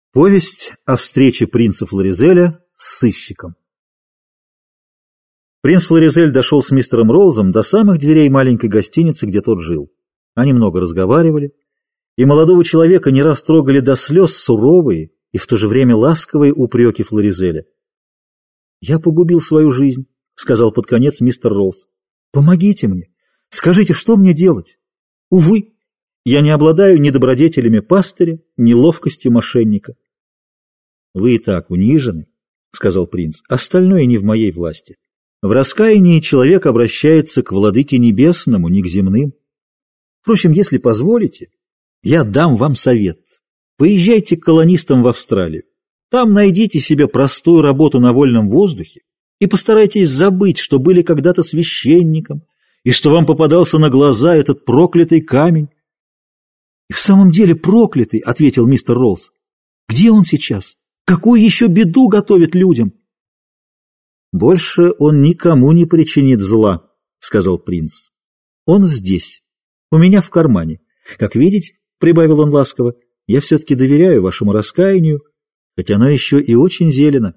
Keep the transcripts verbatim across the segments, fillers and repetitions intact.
Повесть о встрече принца Флоризеля с сыщиком. Принц Флоризель дошел с мистером Роллзом до самых дверей маленькой гостиницы, где тот жил. Они много разговаривали, и молодого человека не раз трогали до слез суровые и в то же время ласковые упреки Флоризеля. «Я погубил свою жизнь», — сказал под конец мистер Роллз. «Помогите мне. Скажите, что мне делать? Увы, я не обладаю ни добродетелями пастыря, ни ловкостью мошенника». «Вы и так унижены», — сказал принц, — «остальное не в моей власти. В раскаянии человек обращается к владыке небесному, не к земным. Впрочем, если позволите, я дам вам совет. Поезжайте к колонистам в Австралию. Там найдите себе простую работу на вольном воздухе и постарайтесь забыть, что были когда-то священником и что вам попадался на глаза этот проклятый камень». «И в самом деле проклятый», — ответил мистер Роллз. «Где он сейчас? Какую еще беду готовит людям?» «Больше он никому не причинит зла», — сказал принц. «Он здесь, у меня в кармане. Как видите, — прибавил он ласково, — я все-таки доверяю вашему раскаянию, хотя оно еще и очень зелено».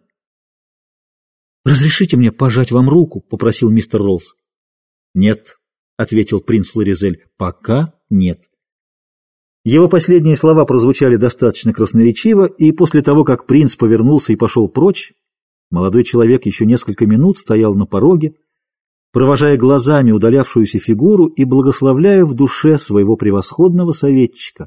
«Разрешите мне пожать вам руку?» — попросил мистер Роллз. «Нет», — ответил принц Флоризель, — «пока нет». Его последние слова прозвучали достаточно красноречиво, и после того, как принц повернулся и пошел прочь, молодой человек еще несколько минут стоял на пороге, провожая глазами удалявшуюся фигуру и благословляя в душе своего превосходного советчика.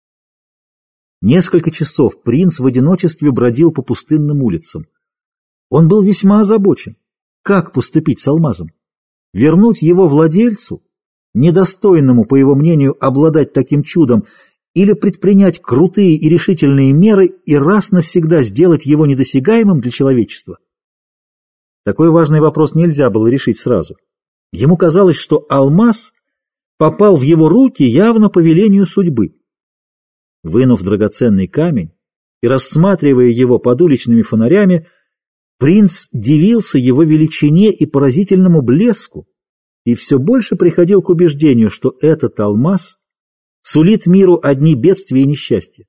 Несколько часов принц в одиночестве бродил по пустынным улицам. Он был весьма озабочен. Как поступить с алмазом? Вернуть его владельцу, недостойному, по его мнению, обладать таким чудом, или предпринять крутые и решительные меры и раз навсегда сделать его недосягаемым для человечества? Такой важный вопрос нельзя было решить сразу. Ему казалось, что алмаз попал в его руки явно по велению судьбы. Вынув драгоценный камень и рассматривая его под уличными фонарями, принц дивился его величине и поразительному блеску, и все больше приходил к убеждению, что этот алмаз сулит миру одни бедствия и несчастья.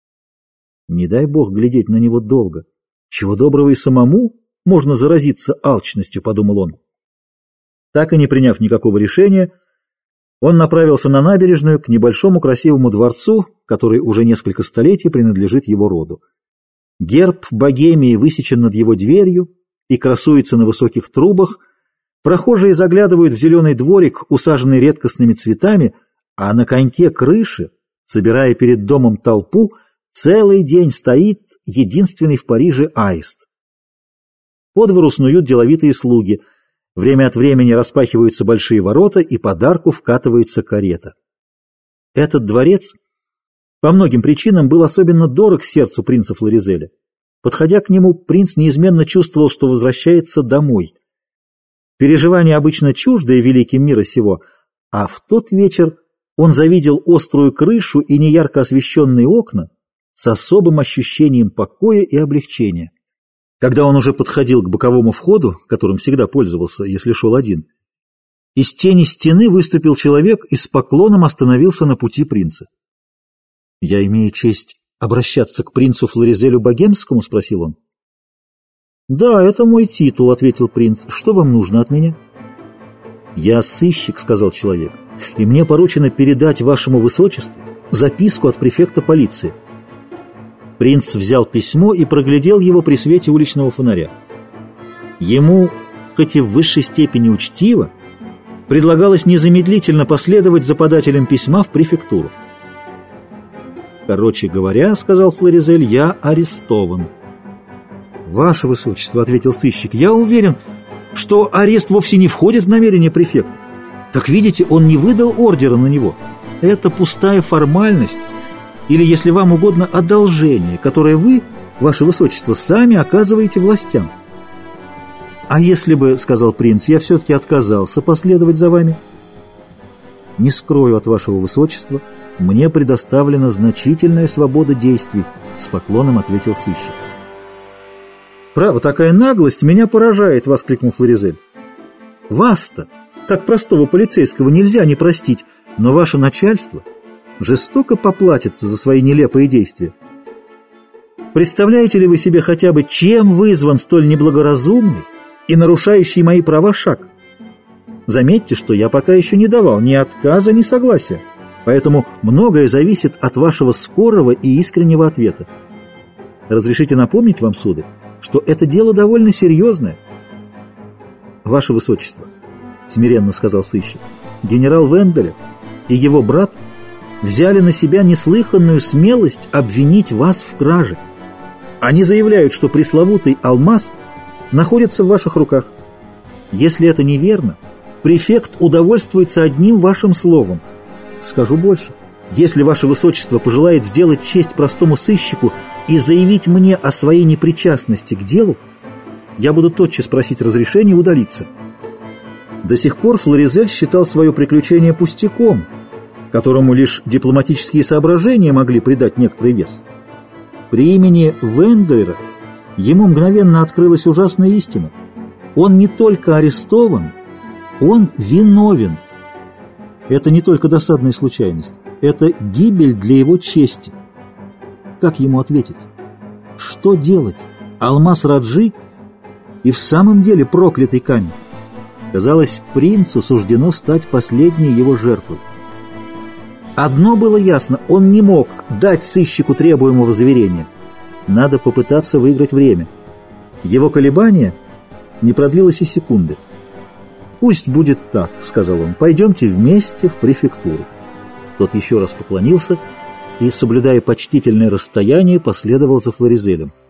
Не дай бог глядеть на него долго. Чего доброго и самому можно заразиться алчностью, подумал он. Так и не приняв никакого решения, он направился на набережную к небольшому красивому дворцу, который уже несколько столетий принадлежит его роду. Герб Богемии высечен над его дверью и красуется на высоких трубах. Прохожие заглядывают в зеленый дворик, усаженный редкостными цветами, а на коньке крыши, собирая перед домом толпу, целый день стоит единственный в Париже аист. По двору снуют деловитые слуги. Время от времени распахиваются большие ворота, и под арку вкатывается карета. Этот дворец по многим причинам был особенно дорог сердцу принца Флоризеля. Подходя к нему, принц неизменно чувствовал, что возвращается домой. Переживания обычно чуждые великим мира сего, а в тот вечер он завидел острую крышу и неярко освещенные окна с особым ощущением покоя и облегчения. Когда он уже подходил к боковому входу, которым всегда пользовался, если шел один, из тени стены выступил человек и с поклоном остановился на пути принца. «Я имею честь обращаться к принцу Флоризелю Богемскому?» — спросил он. «Да, это мой титул», — ответил принц. «Что вам нужно от меня?» «Я сыщик», — сказал человек, — «и мне поручено передать вашему высочеству записку от префекта полиции». Принц взял письмо и проглядел его при свете уличного фонаря. Ему, хоть и в высшей степени учтиво, предлагалось незамедлительно последовать за подателем письма в префектуру. «Короче говоря, — сказал Флоризель, — я арестован». «Ваше высочество, — ответил сыщик, — я уверен, что арест вовсе не входит в намерение префекта. Как видите, он не выдал ордера на него. Это пустая формальность, или, если вам угодно, одолжение, которое вы, ваше высочество, сами оказываете властям». «А если бы, — сказал принц, — я все-таки отказался последовать за вами?» «Не скрою от вашего высочества, мне предоставлена значительная свобода действий», — с поклоном ответил сыщик. «Право, такая наглость меня поражает!» — воскликнул Флоризель. «Вас-то, как простого полицейского, нельзя не простить, но ваше начальство жестоко поплатится за свои нелепые действия». Представляете ли вы себе хотя бы, чем вызван столь неблагоразумный и нарушающий мои права шаг? Заметьте, что я пока еще не давал ни отказа, ни согласия, поэтому многое зависит от вашего скорого и искреннего ответа. Разрешите напомнить вам, сударь, что это дело довольно серьезное. Ваше Высочество, — смиренно сказал сыщик, — генерал Венделев и его брат взяли на себя неслыханную смелость обвинить вас в краже. Они заявляют, что пресловутый алмаз находится в ваших руках. Если это неверно, префект удовольствуется одним вашим словом. Скажу больше. Если ваше Высочество пожелает сделать честь простому сыщику и заявить мне о своей непричастности к делу, я буду тотчас просить разрешения удалиться. До сих пор Флоризель считал свое приключение пустяком, которому лишь дипломатические соображения могли придать некоторый вес. При имени Венделера ему мгновенно открылась ужасная истина. Он не только арестован, он виновен. Это не только досадная случайность, это гибель для его чести. Как ему ответить? Что делать? Алмаз Раджи и в самом деле проклятый камень. Казалось, принцу суждено стать последней его жертвой. Одно было ясно, он не мог дать сыщику требуемого заверения. Надо попытаться выиграть время. Его колебание не продлилось и секунды. «Пусть будет так», — сказал он, — «пойдемте вместе в префектуру». Тот еще раз поклонился и, соблюдая почтительное расстояние, последовал за Флоризелем.